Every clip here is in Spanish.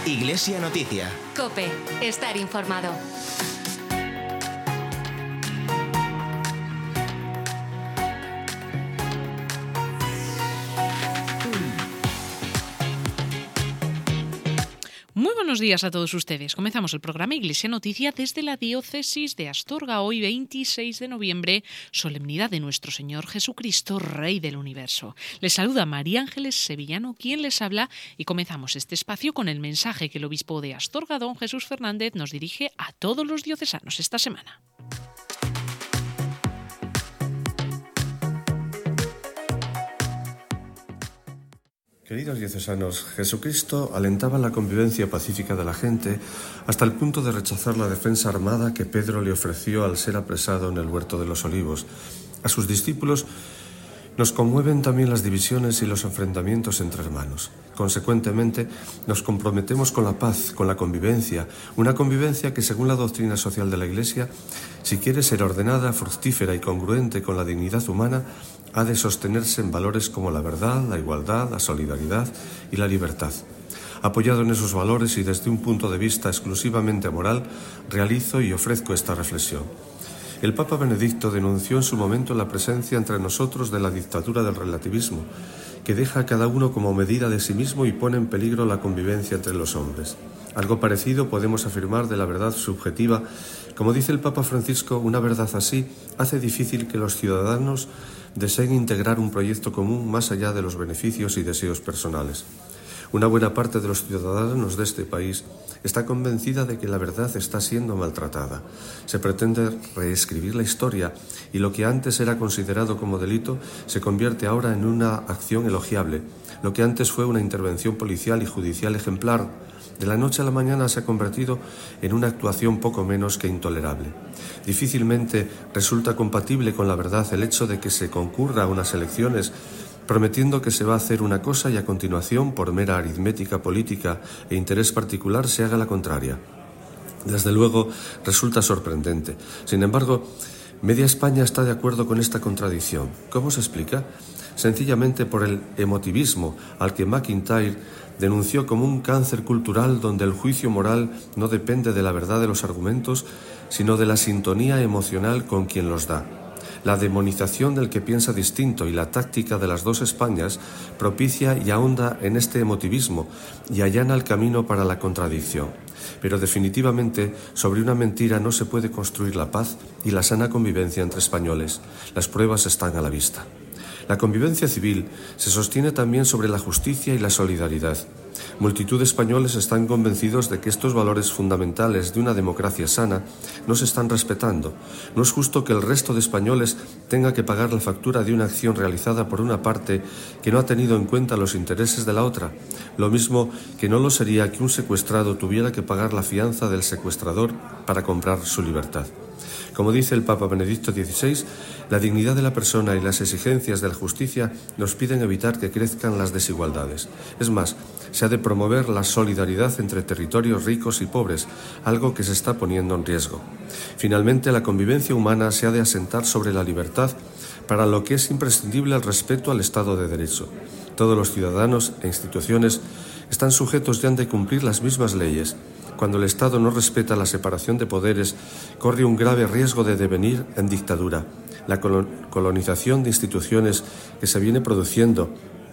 Iglesia Noticia. COPE. Estar informado. Muy buenos días a todos ustedes. Comenzamos el programa Iglesia Noticia desde la diócesis de Astorga. Hoy 26 de noviembre, solemnidad de nuestro Señor Jesucristo, Rey del Universo. Les saluda María Ángeles Sevillano, quien les habla, y comenzamos este espacio con el mensaje que el obispo de Astorga, don Jesús Fernández, nos dirige a todos los diocesanos esta semana. Queridos diocesanos, Jesucristo alentaba la convivencia pacífica de la gente hasta el punto de rechazar la defensa armada que Pedro le ofreció al ser apresado en el Huerto de los Olivos. A sus discípulos nos conmueven también las divisiones y los enfrentamientos entre hermanos. Consecuentemente, nos comprometemos con la paz, con la convivencia, una convivencia que, según la doctrina social de la Iglesia, si quiere ser ordenada, fructífera y congruente con la dignidad humana, ha de sostenerse en valores como la verdad, la igualdad, la solidaridad y la libertad. Apoyado en esos valores y desde un punto de vista exclusivamente moral, realizo y ofrezco esta reflexión. El Papa Benedicto denunció en su momento la presencia entre nosotros de la dictadura del relativismo, que deja a cada uno como medida de sí mismo y pone en peligro la convivencia entre los hombres. Algo parecido podemos afirmar de la verdad subjetiva. Como dice el Papa Francisco, una verdad así hace difícil que los ciudadanos deseen integrar un proyecto común más allá de los beneficios y deseos personales. Una buena parte de los ciudadanos de este país está convencida de que la verdad está siendo maltratada. Se pretende reescribir la historia y lo que antes era considerado como delito se convierte ahora en una acción elogiable. Lo que antes fue una intervención policial y judicial ejemplar, de la noche a la mañana se ha convertido en una actuación poco menos que intolerable. Difícilmente resulta compatible con la verdad el hecho de que se concurra a unas elecciones prometiendo que se va a hacer una cosa y a continuación, por mera aritmética política e interés particular, se haga la contraria. Desde luego, resulta sorprendente. Sin embargo, media España está de acuerdo con esta contradicción. ¿Cómo se explica? Sencillamente por el emotivismo al que McIntyre denunció como un cáncer cultural donde el juicio moral no depende de la verdad de los argumentos, sino de la sintonía emocional con quien los da. La demonización del que piensa distinto y la táctica de las dos Españas propicia y ahonda en este emotivismo y allana el camino para la contradicción. Pero definitivamente sobre una mentira no se puede construir la paz y la sana convivencia entre españoles. Las pruebas están a la vista. La convivencia civil se sostiene también sobre la justicia y la solidaridad. Multitud de españoles están convencidos de que estos valores fundamentales de una democracia sana no se están respetando. No es justo que el resto de españoles tenga que pagar la factura de una acción realizada por una parte que no ha tenido en cuenta los intereses de la otra. Lo mismo que no lo sería que un secuestrado tuviera que pagar la fianza del secuestrador para comprar su libertad. Como dice el Papa Benedicto XVI, la dignidad de la persona y las exigencias de la justicia nos piden evitar que crezcan las desigualdades. Es más, se ha de promover la solidaridad entre territorios ricos y pobres, algo que se está poniendo en riesgo. Finalmente, la convivencia humana se ha de asentar sobre la libertad, para lo que es imprescindible el respeto al Estado de Derecho. Todos los ciudadanos e instituciones están sujetos y han de cumplir las mismas leyes. Cuando el Estado no respeta la separación de poderes, corre un grave riesgo de devenir en dictadura. La colonización de instituciones que se viene produciendo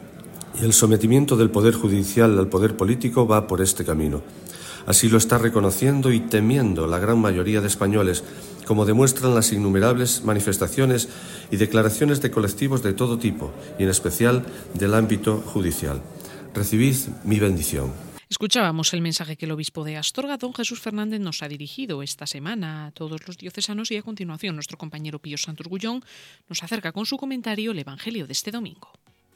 y el sometimiento del poder judicial al poder político va por este camino. Así lo está reconociendo y temiendo la gran mayoría de españoles, como demuestran las innumerables manifestaciones y declaraciones de colectivos de todo tipo, y en especial del ámbito judicial. Recibid mi bendición. Escuchábamos el mensaje que el obispo de Astorga, don Jesús Fernández, nos ha dirigido esta semana a todos los diocesanos, y a continuación nuestro compañero Pío Santurgullón nos acerca con su comentario el Evangelio de este domingo.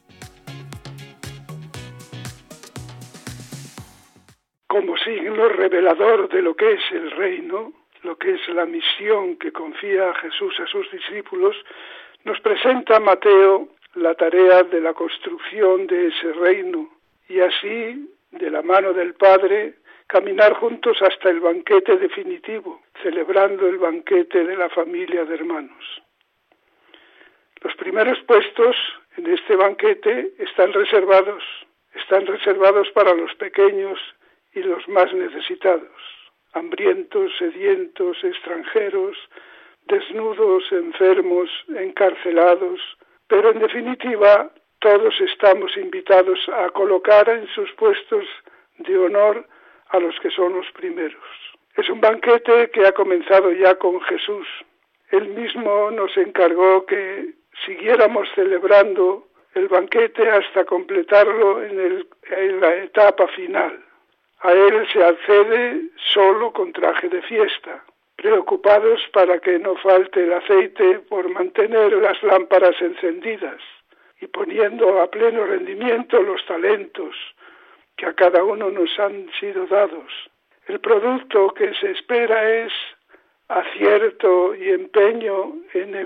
Como signo revelador de lo que es el reino, lo que es la misión que confía Jesús a sus discípulos, nos presenta Mateo la tarea de la construcción de ese reino, y así, de la mano del Padre, caminar juntos hasta el banquete definitivo, celebrando el banquete de la familia de hermanos. Los primeros puestos en este banquete están reservados para los pequeños y los más necesitados, hambrientos, sedientos, extranjeros, desnudos, enfermos, encarcelados, pero en definitiva todos estamos invitados a colocar en sus puestos de honor a los que son los primeros. Es un banquete que ha comenzado ya con Jesús. Él mismo nos encargó que siguiéramos celebrando el banquete hasta completarlo en la etapa final. A él se accede solo con traje de fiesta, preocupados para que no falte el aceite por mantener las lámparas encendidas y poniendo a pleno rendimiento los talentos que a cada uno nos han sido dados. El producto que se espera es acierto y empeño en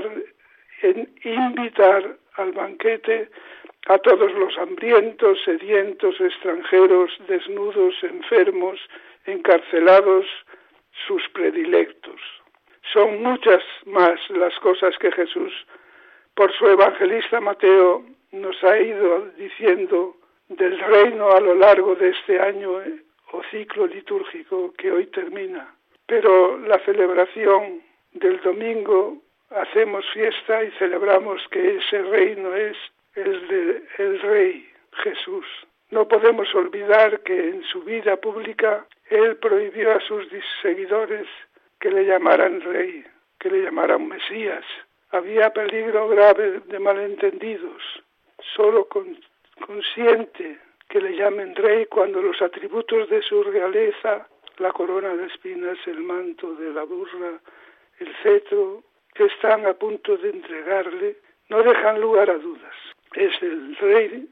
invitar al banquete a todos los hambrientos, sedientos, extranjeros, desnudos, enfermos, encarcelados, sus predilectos. Son muchas más las cosas que Jesús, por su evangelista Mateo, nos ha ido diciendo del reino a lo largo de este año o ciclo litúrgico que hoy termina. Pero la celebración del domingo, hacemos fiesta y celebramos que ese reino es el Rey Jesús. No podemos olvidar que en su vida pública Él prohibió a sus seguidores que le llamaran Rey, que le llamaran Mesías. Había peligro grave de malentendidos. Solo consiente que le llamen Rey cuando los atributos de su realeza, la corona de espinas, el manto de la burra, el cetro, que están a punto de entregarle, no dejan lugar a dudas. Es el Rey,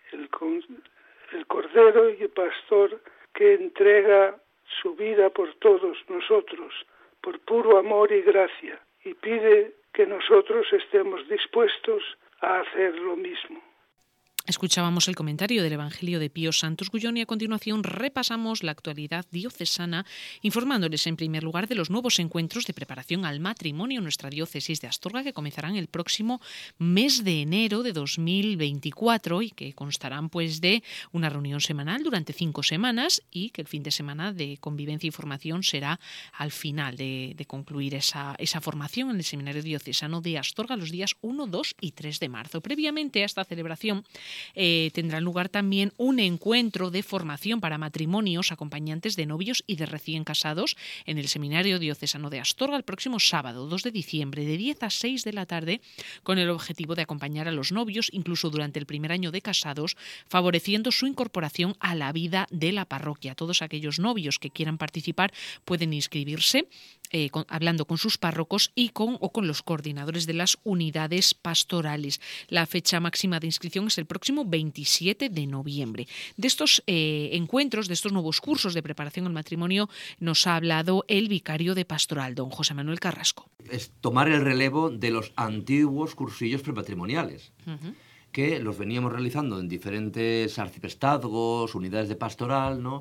el Cordero y el Pastor que entrega su vida por todos nosotros, por puro amor y gracia, y pide que nosotros estemos dispuestos a hacer lo mismo. Escuchábamos el comentario del Evangelio de Pío Santos Gullón y a continuación repasamos la actualidad diocesana, informándoles en primer lugar de los nuevos encuentros de preparación al matrimonio en nuestra diócesis de Astorga que comenzarán el próximo mes de enero de 2024 y que constarán pues de una reunión semanal durante 5 semanas y que el fin de semana de convivencia y formación será al final de concluir esa formación en el Seminario Diocesano de Astorga los días 1, 2 y 3 de marzo. Previamente a esta celebración tendrá lugar también un encuentro de formación para matrimonios, acompañantes de novios y de recién casados en el Seminario Diocesano de Astorga el próximo sábado 2 de diciembre de 10 a 6 de la tarde con el objetivo de acompañar a los novios incluso durante el primer año de casados, favoreciendo su incorporación a la vida de la parroquia. Todos aquellos novios que quieran participar pueden inscribirse hablando con sus párrocos y con los coordinadores de las unidades pastorales. La fecha máxima de inscripción es el próximo 27 de noviembre. De estos encuentros, de estos nuevos cursos de preparación al matrimonio, nos ha hablado el vicario de Pastoral, don José Manuel Carrasco. Es tomar el relevo de los antiguos cursillos prematrimoniales, que los veníamos realizando en diferentes arciprestazgos, unidades de pastoral, ¿no?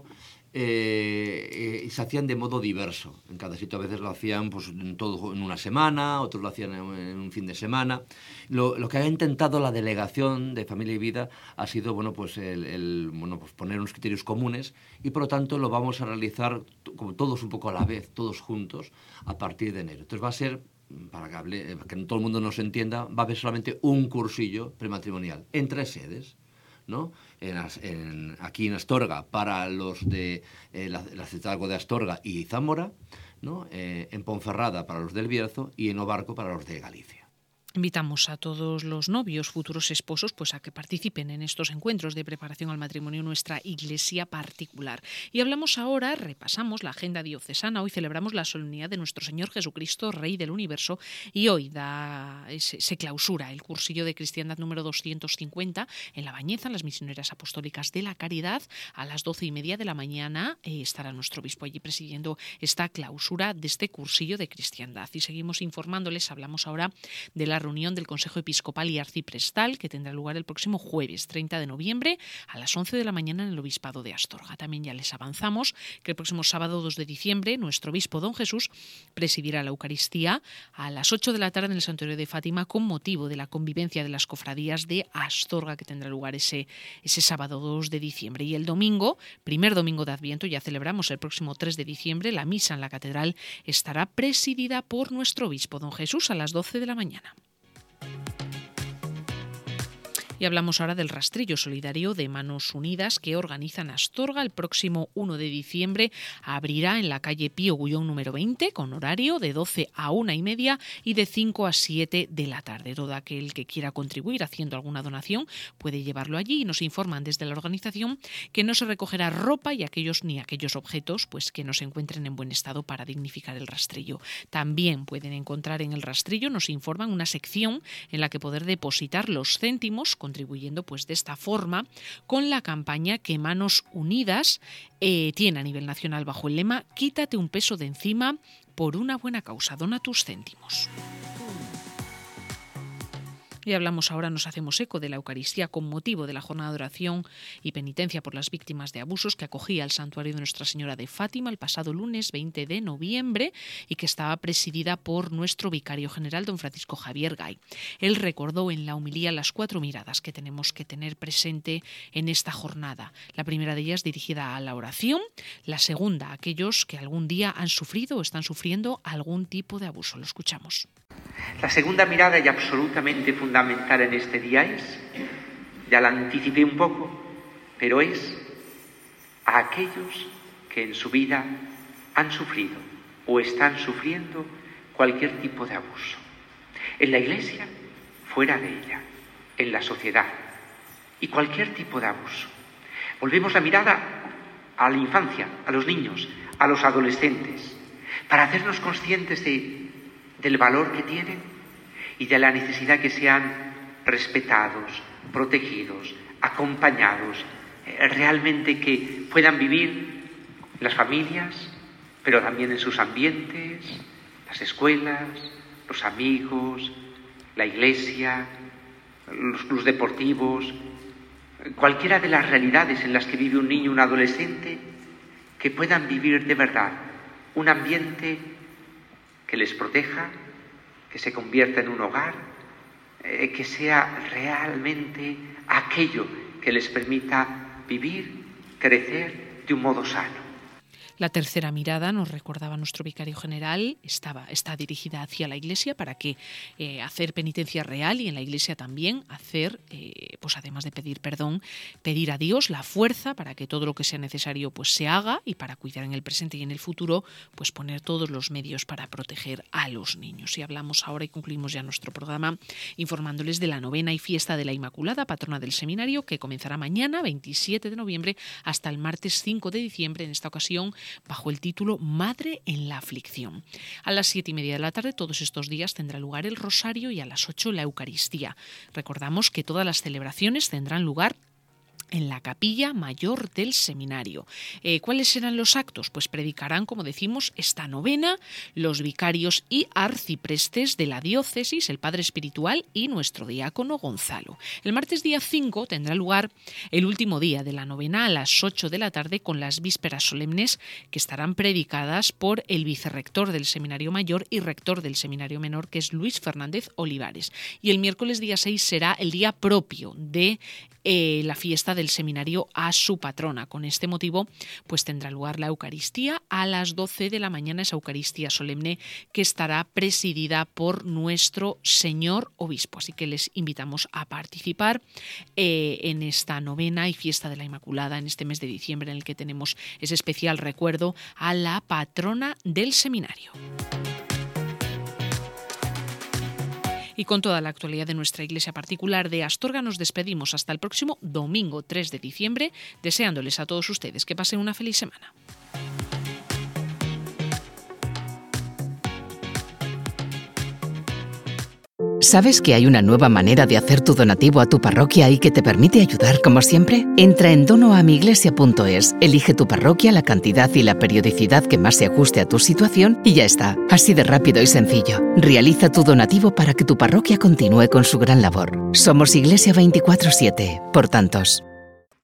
Y se hacían de modo diverso. En cada sitio a veces lo hacían pues, todo en una semana, otros lo hacían en un fin de semana. Lo que ha intentado la Delegación de Familia y Vida ha sido pues poner unos criterios comunes y por lo tanto lo vamos a realizar como todos un poco a la vez, todos juntos, a partir de enero. Entonces va a ser, para que todo el mundo nos entienda, va a haber solamente un cursillo prematrimonial en 3 sedes, ¿no? Aquí en Astorga para los de la Ciudad de Astorga y Zamora, ¿no? En Ponferrada para los del Bierzo y en Obarco para los de Galicia. Invitamos a todos los novios, futuros esposos, pues a que participen en estos encuentros de preparación al matrimonio en nuestra iglesia particular. Y hablamos ahora, repasamos la agenda diocesana. Hoy celebramos la solemnidad de nuestro Señor Jesucristo, Rey del Universo, y hoy se clausura el cursillo de cristiandad número 250 en La Bañeza, en las Misioneras Apostólicas de la Caridad. A las 12:30 de la mañana estará nuestro obispo allí presidiendo esta clausura de este cursillo de cristiandad. Y seguimos informándoles, hablamos ahora de la reunión del Consejo Episcopal y Arciprestal que tendrá lugar el próximo jueves 30 de noviembre a las 11 de la mañana en el Obispado de Astorga. También ya les avanzamos que el próximo sábado 2 de diciembre nuestro obispo don Jesús presidirá la Eucaristía a las 8 de la tarde en el Santuario de Fátima con motivo de la convivencia de las cofradías de Astorga que tendrá lugar ese sábado 2 de diciembre. Y el domingo, primer domingo de Adviento, ya celebramos el próximo 3 de diciembre, la misa en la catedral estará presidida por nuestro obispo don Jesús a las 12 de la mañana. Y hablamos ahora del rastrillo solidario de Manos Unidas que organizan Astorga. El próximo 1 de diciembre abrirá en la calle Pío Gullón número 20 con horario de 12 a 1:30 y de 5 a 7 de la tarde. Todo aquel que quiera contribuir haciendo alguna donación puede llevarlo allí y nos informan desde la organización que no se recogerá ropa y aquellos objetos pues que no se encuentren en buen estado para dignificar el rastrillo. También pueden encontrar en el rastrillo, nos informan, una sección en la que poder depositar los céntimos contribuyendo pues de esta forma con la campaña que Manos Unidas tiene a nivel nacional bajo el lema "Quítate un peso de encima por una buena causa, dona tus céntimos". Y hablamos ahora, nos hacemos eco de la Eucaristía con motivo de la jornada de oración y penitencia por las víctimas de abusos que acogía el Santuario de Nuestra Señora de Fátima el pasado lunes 20 de noviembre y que estaba presidida por nuestro vicario general, don Francisco Javier Gay. Él recordó en la homilía las 4 miradas que tenemos que tener presente en esta jornada. La primera de ellas dirigida a la oración, la segunda a aquellos que algún día han sufrido o están sufriendo algún tipo de abuso. Lo escuchamos. La segunda mirada y absolutamente fundamental en este día es, ya la anticipé un poco, pero es a aquellos que en su vida han sufrido o están sufriendo cualquier tipo de abuso. En la Iglesia, fuera de ella, en la sociedad y cualquier tipo de abuso. Volvemos la mirada a la infancia, a los niños, a los adolescentes, para hacernos conscientes del valor que tienen y de la necesidad que sean respetados, protegidos, acompañados, realmente que puedan vivir las familias, pero también en sus ambientes, las escuelas, los amigos, la iglesia, los clubes deportivos, cualquiera de las realidades en las que vive un niño o un adolescente, que puedan vivir de verdad un ambiente que les proteja, que se convierta en un hogar, que sea realmente aquello que les permita vivir, crecer de un modo sano. La tercera mirada, nos recordaba nuestro vicario general, está dirigida hacia la Iglesia para que hacer penitencia real y en la Iglesia también hacer, pues además de pedir perdón, pedir a Dios la fuerza para que todo lo que sea necesario pues se haga y para cuidar en el presente y en el futuro, pues poner todos los medios para proteger a los niños. Y hablamos ahora y concluimos ya nuestro programa informándoles de la novena y fiesta de la Inmaculada, patrona del seminario, que comenzará mañana, 27 de noviembre, hasta el martes 5 de diciembre, en esta ocasión bajo el título Madre en la Aflicción. A las 7:30 de la tarde, todos estos días, tendrá lugar el Rosario y a las 8 la Eucaristía. Recordamos que todas las celebraciones tendrán lugar en la capilla mayor del seminario. ¿Cuáles serán los actos? Pues predicarán, como decimos, esta novena los vicarios y arciprestes de la diócesis, el padre espiritual y nuestro diácono Gonzalo. El martes día 5 tendrá lugar el último día de la novena a las 8 de la tarde con las vísperas solemnes que estarán predicadas por el vicerrector del seminario mayor y rector del seminario menor, que es Luis Fernández Olivares. Y el miércoles día 6 será el día propio de la fiesta del seminario a su patrona. Con este motivo, pues tendrá lugar la Eucaristía a las 12 de la mañana, esa Eucaristía solemne que estará presidida por nuestro señor obispo. Así que les invitamos a participar en esta novena y fiesta de la Inmaculada en este mes de diciembre, en el que tenemos ese especial recuerdo a la patrona del seminario. Y con toda la actualidad de nuestra iglesia particular de Astorga nos despedimos hasta el próximo domingo 3 de diciembre, deseándoles a todos ustedes que pasen una feliz semana. ¿Sabes que hay una nueva manera de hacer tu donativo a tu parroquia y que te permite ayudar como siempre? Entra en donoamiglesia.es, elige tu parroquia, la cantidad y la periodicidad que más se ajuste a tu situación y ya está. Así de rápido y sencillo. Realiza tu donativo para que tu parroquia continúe con su gran labor. Somos Iglesia 24/7, por tantos.